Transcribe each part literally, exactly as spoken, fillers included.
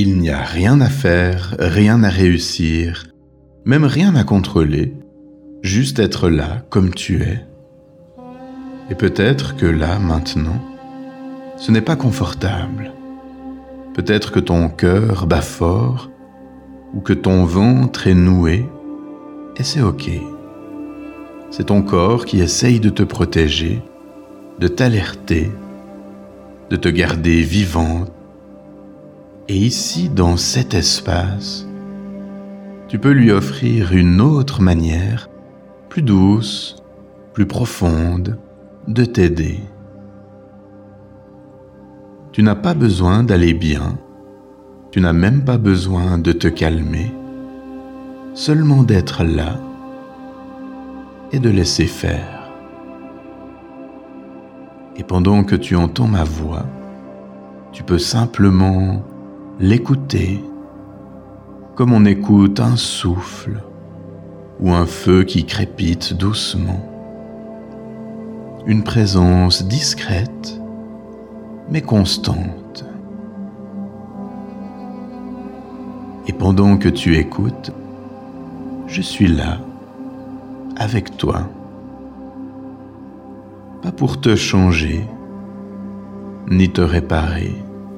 Il n'y a rien à faire, rien à réussir, même rien à contrôler, juste être là comme tu es. Et peut-être que là, maintenant, ce n'est pas confortable. Peut-être que ton cœur bat fort ou que ton ventre est noué, et c'est ok. C'est ton corps qui essaye de te protéger, de t'alerter, de te garder vivante. Et ici, dans cet espace, tu peux lui offrir une autre manière, plus douce, plus profonde, de t'aider. Tu n'as pas besoin d'aller bien, tu n'as même pas besoin de te calmer, seulement d'être là et de laisser faire. Et pendant que tu entends ma voix, tu peux simplement l'écouter comme on écoute un souffle ou un feu qui crépite doucement. Une présence discrète mais constante. Et pendant que tu écoutes, je suis là, avec toi. Pas pour te changer, ni te réparer,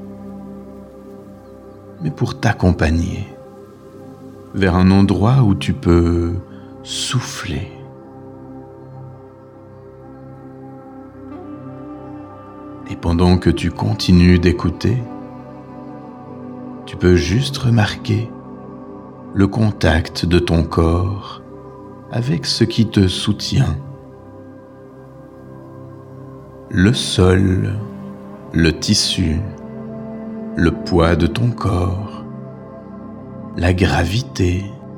mais pour t'accompagner vers un endroit où tu peux souffler. Et pendant que tu continues d'écouter, tu peux juste remarquer le contact de ton corps avec ce qui te soutient. Le sol, le tissu, le poids de ton corps, la gravité.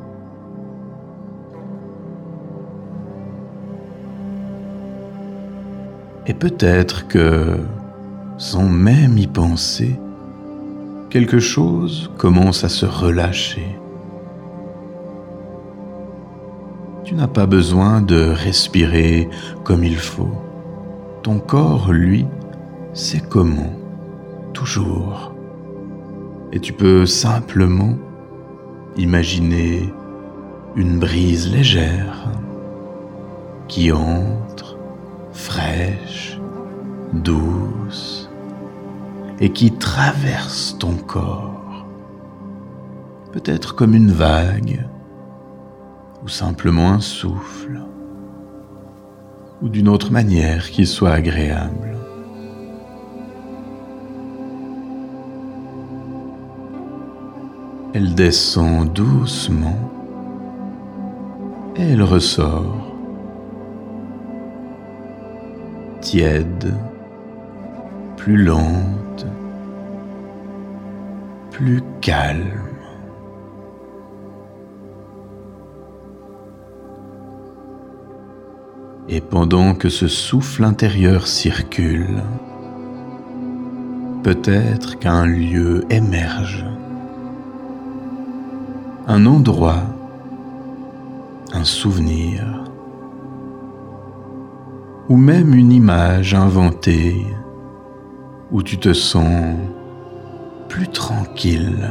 Et peut-être que, sans même y penser, quelque chose commence à se relâcher. Tu n'as pas besoin de respirer comme il faut. Ton corps, lui, sait comment, toujours. Et tu peux simplement imaginer une brise légère qui entre, fraîche, douce, et qui traverse ton corps, peut-être comme une vague, ou simplement un souffle, ou d'une autre manière qui soit agréable. Elle descend doucement et elle ressort, tiède, plus lente, plus calme. Et pendant que ce souffle intérieur circule, peut-être qu'un lieu émerge, un endroit, un souvenir, ou même une image inventée où tu te sens plus tranquille.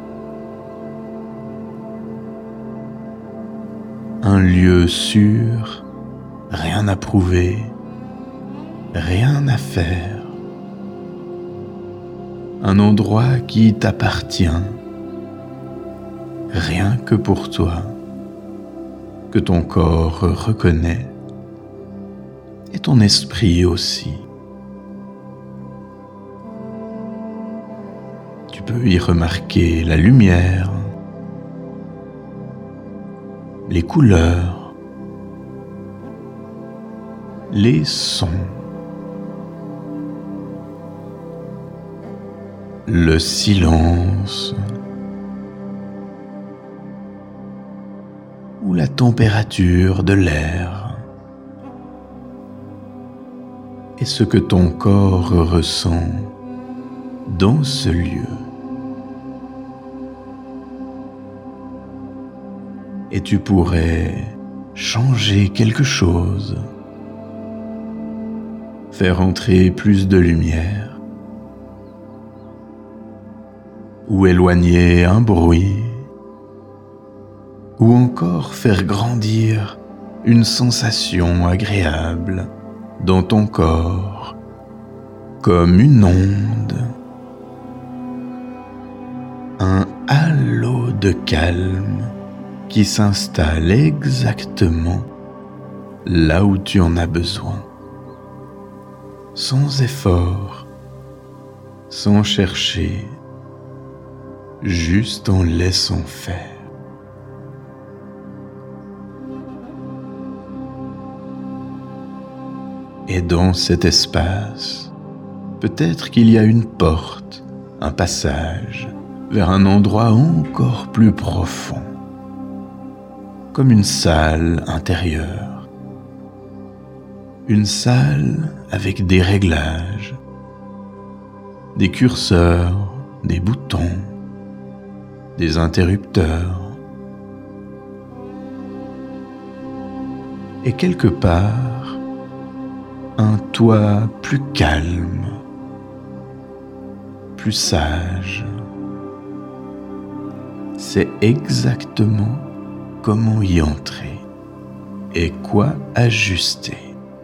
Un lieu sûr, rien à prouver, rien à faire. Un endroit qui t'appartient, rien que pour toi, que ton corps reconnaît et ton esprit aussi. Tu peux y remarquer la lumière, les couleurs, les sons, le silence ou la température de l'air et ce que ton corps ressent dans ce lieu. Et tu pourrais changer quelque chose, faire entrer plus de lumière, ou éloigner un bruit, ou encore faire grandir une sensation agréable dans ton corps, comme une onde, un halo de calme qui s'installe exactement là où tu en as besoin, sans effort, sans chercher, juste en laissant faire. Et dans cet espace, peut-être qu'il y a une porte, un passage vers un endroit encore plus profond, comme une salle intérieure. Une salle avec des réglages, des curseurs, des boutons, des interrupteurs. Et quelque part, un toit plus calme, plus sage. C'est exactement comment y entrer et quoi ajuster.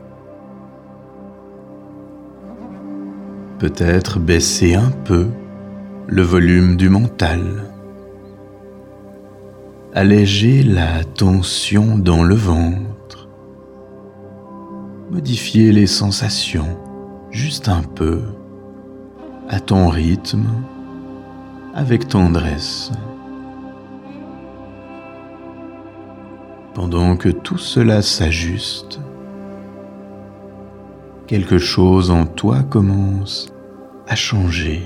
Peut-être baisser un peu le volume du mental, alléger la tension dans le ventre, modifier les sensations juste un peu, à ton rythme, avec tendresse. Pendant que tout cela s'ajuste, quelque chose en toi commence à changer.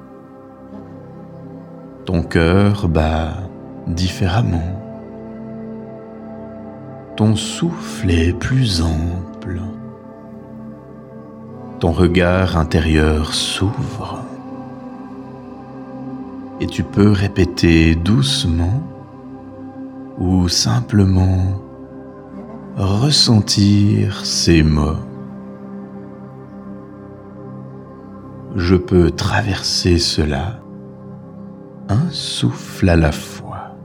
Ton cœur bat différemment. Ton souffle est plus ample. Ton regard intérieur s'ouvre. Et tu peux répéter doucement ou simplement ressentir ces mots. Je peux traverser cela, un souffle à la fois.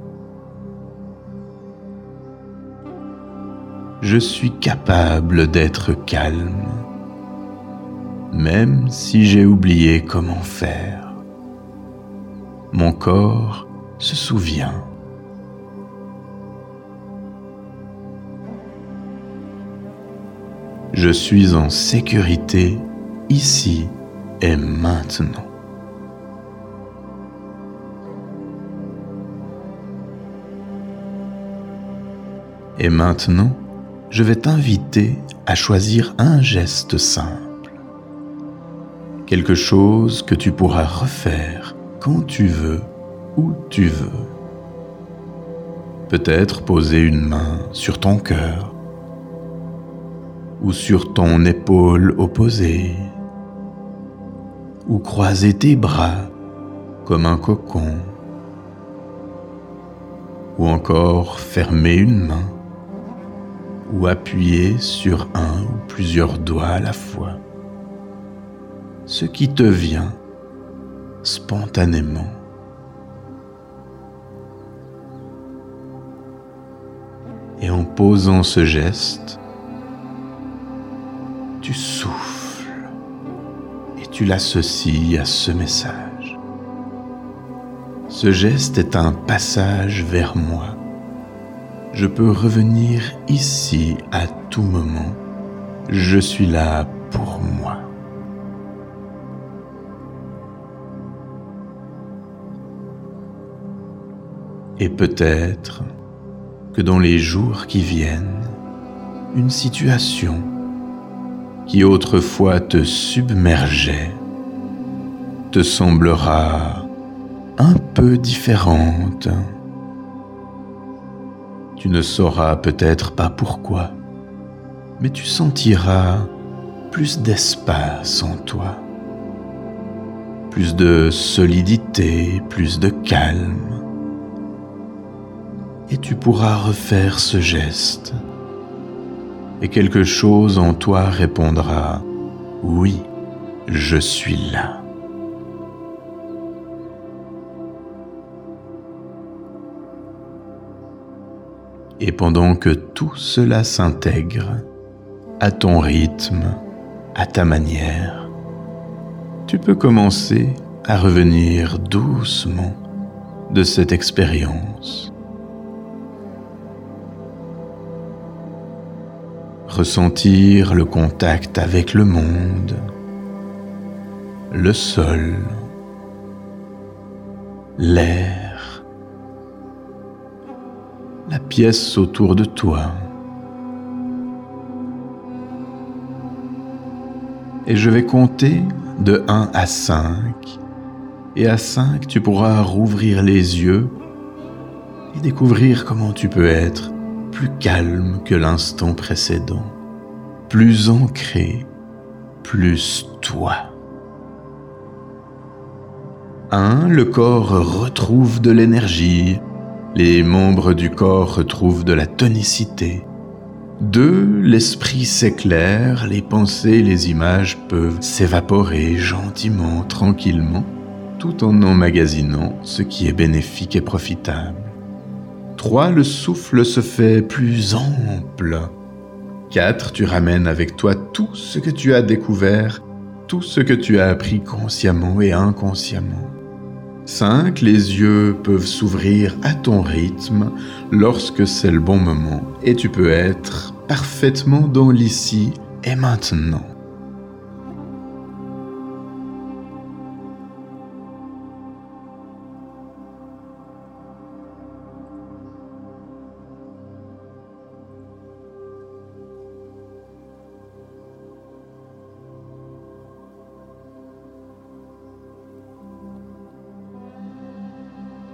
Je suis capable d'être calme, même si j'ai oublié comment faire. Mon corps se souvient. Je suis en sécurité ici et maintenant. Et maintenant, je vais t'inviter à choisir un geste simple. Quelque chose que tu pourras refaire quand tu veux, où tu veux. Peut-être poser une main sur ton cœur ou sur ton épaule opposée, ou croiser tes bras comme un cocon, ou encore fermer une main, ou appuyer sur un ou plusieurs doigts à la fois. Ce qui te vient spontanément. Et en posant ce geste, tu souffles et tu l'associes à ce message. Ce geste est un passage vers moi. Je peux revenir ici à tout moment. Je suis là pour moi. Et peut-être que dans les jours qui viennent, une situation qui autrefois te submergeait te semblera un peu différente. Tu ne sauras peut-être pas pourquoi, mais tu sentiras plus d'espace en toi, plus de solidité, plus de calme. Et tu pourras refaire ce geste. Et quelque chose en toi répondra « Oui, je suis là ». Et pendant que tout cela s'intègre, à ton rythme, à ta manière, tu peux commencer à revenir doucement de cette expérience. Ressentir le contact avec le monde, le sol, l'air, la pièce autour de toi. Et je vais compter de un à cinq. Et à cinq, tu pourras rouvrir les yeux et découvrir comment tu peux être plus calme que l'instant précédent, plus ancré, plus toi. un. Le corps retrouve de l'énergie, les membres du corps retrouvent de la tonicité. deux. L'esprit s'éclaire, les pensées et les images peuvent s'évaporer gentiment, tranquillement, tout en emmagasinant ce qui est bénéfique et profitable. trois. Le souffle se fait plus ample. quatre. Tu ramènes avec toi tout ce que tu as découvert, tout ce que tu as appris consciemment et inconsciemment. cinq. Les yeux peuvent s'ouvrir à ton rythme lorsque c'est le bon moment et tu peux être parfaitement dans l'ici et maintenant.